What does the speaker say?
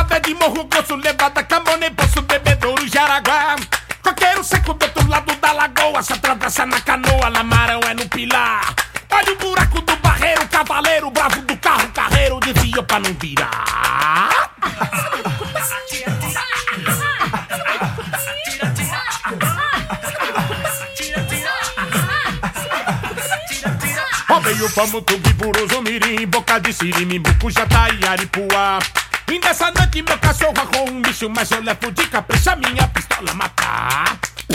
Levada de Morro Grosso, levada Camone, Poço, Bebedouro, Jaraguá. Coqueiro seco do outro lado da lagoa, se atravessa na canoa, Lamarão é no Pilar. Olha o buraco do barreiro, cavaleiro, bravo do carro, carreiro, desvia pra não virar. Rodeio, Pamo, Tubi, Buruzo, Mirim, Boca de Siri, Bucujá, e Aripuá. E nessa noite meu cachorro arrou um bicho, mas eu levo de capricha minha pistola matar.